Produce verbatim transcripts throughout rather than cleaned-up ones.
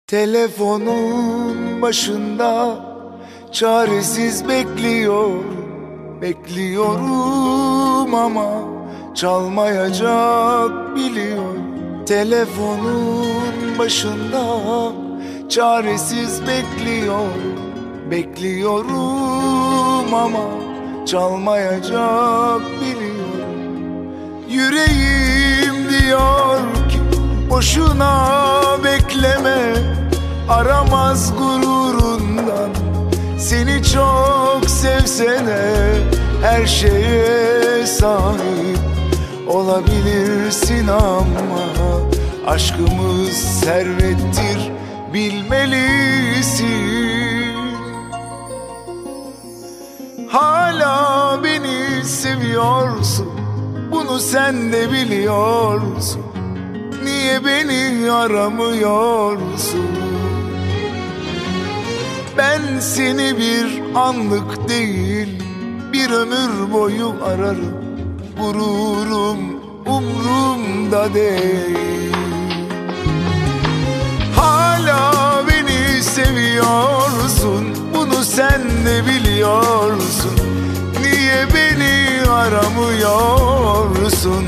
Telefonun başında çaresiz bekliyorum, bekliyorum ama çalmayacak biliyorum. Telefonun başında çaresiz bekliyorum, bekliyorum ama çalmayacak biliyorum. Yüreğim diyor ki boşuna bekleme, aramaz gururundan. Seni çok sevsene, her şeye sahip olabilirsin ama aşkımız servettir, bilmelisin. Hala beni seviyorsun, bunu sen de biliyorsun. Niye beni aramıyorsun? Ben seni bir anlık değil, bir ömür boyu ararım. Gururum umrumda değil. Hala beni seviyorsun, bunu sen de biliyorsun. Niye beni aramıyorsun?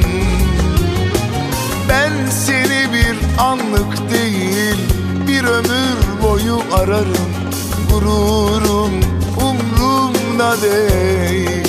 Ben seni bir anlık değil, bir ömür boyu ararım. Gururum umrumda değil.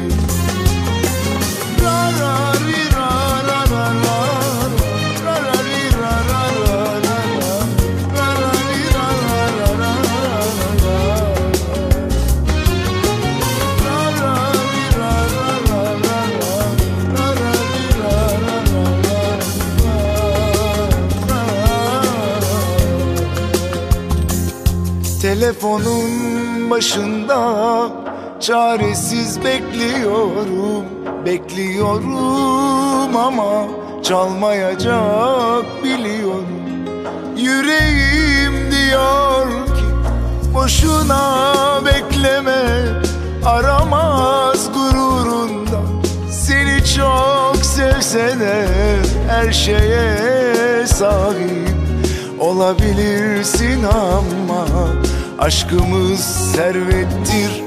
Telefonun başında çaresiz bekliyorum, bekliyorum ama çalmayacak biliyorum. Yüreğim diyor ki boşuna bekleme, aramaz gururundan. Seni çok sevsene, her şeye sahip olabilirsin ama aşkımız servettir,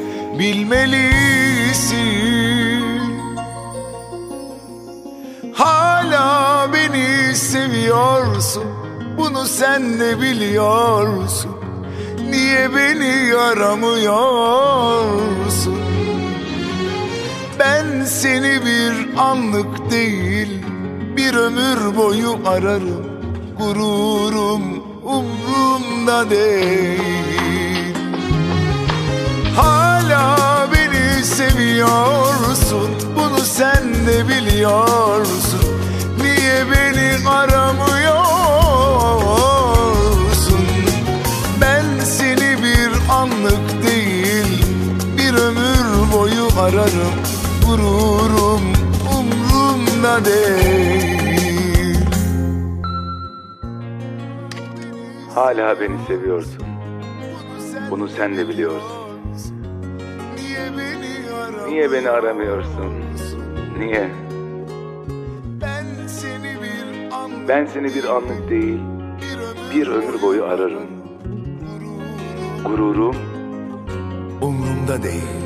bilmelisin. Hala beni seviyorsun, bunu sen de biliyorsun. Niye beni aramıyorsun? Ben seni bir anlık değil, bir ömür boyu ararım. Gururum umrumda değil. Hala beni seviyorsun, bunu sen de biliyorsun. Niye beni aramıyorsun? Ben seni bir anlık değil, bir ömür boyu ararım. Gururum umrumda değil. Hala beni seviyorsun, bunu sen de biliyorsun. Niye beni aramıyorsun? Niye? Ben seni bir anlık değil, bir ömür boyu ararım. Gururum umrumda değil.